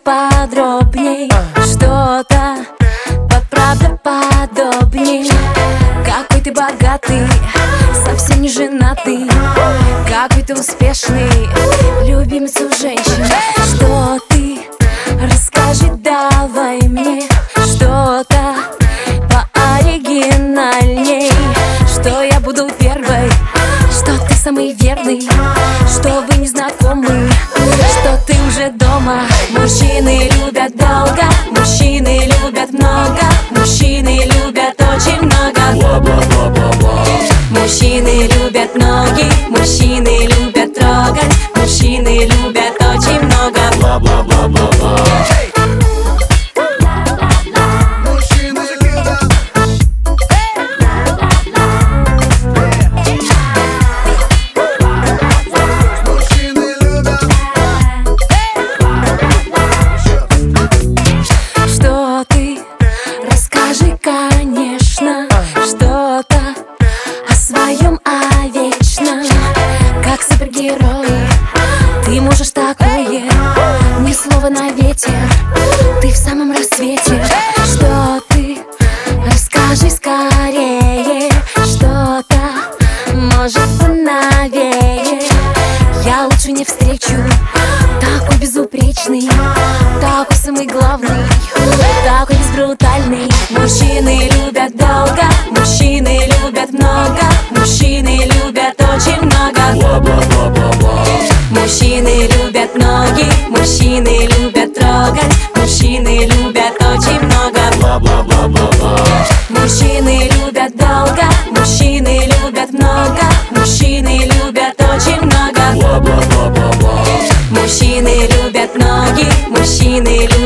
поподробней, что-то правдоподобней. Какой ты богатый, совсем не женатый, какой ты успешный, любимец у женщин. Что ты, расскажи давай мне что-то пооригинальней, что я буду первой, что ты самый верный, что вы не знакомы, что ты уже дома. Мужчины любят долго, мужчины любят много, мужчины любят очень много. Мужчины любят ноги, мужчины любят трогать, мужчины любят очень много. Что ты, расскажи, конечно, что-то о своем, о вечном, как супергерой. Ты можешь такое, ни слова на ветер, ты в самом рассвете. Что ты, расскажи скорее, что-то, может, поновее. Я лучше не встречу такой безупречный, такой самый главный, такой безбрутальный. Мужчины любят долго, мужчины любят много, мужчины любят очень много. Мужчины любят ноги, мужчины любят трогать, мужчины любят очень много. Мужчины любят долго, мужчины любят много, мужчины любят очень много. Мужчины любят ноги, мужчины любят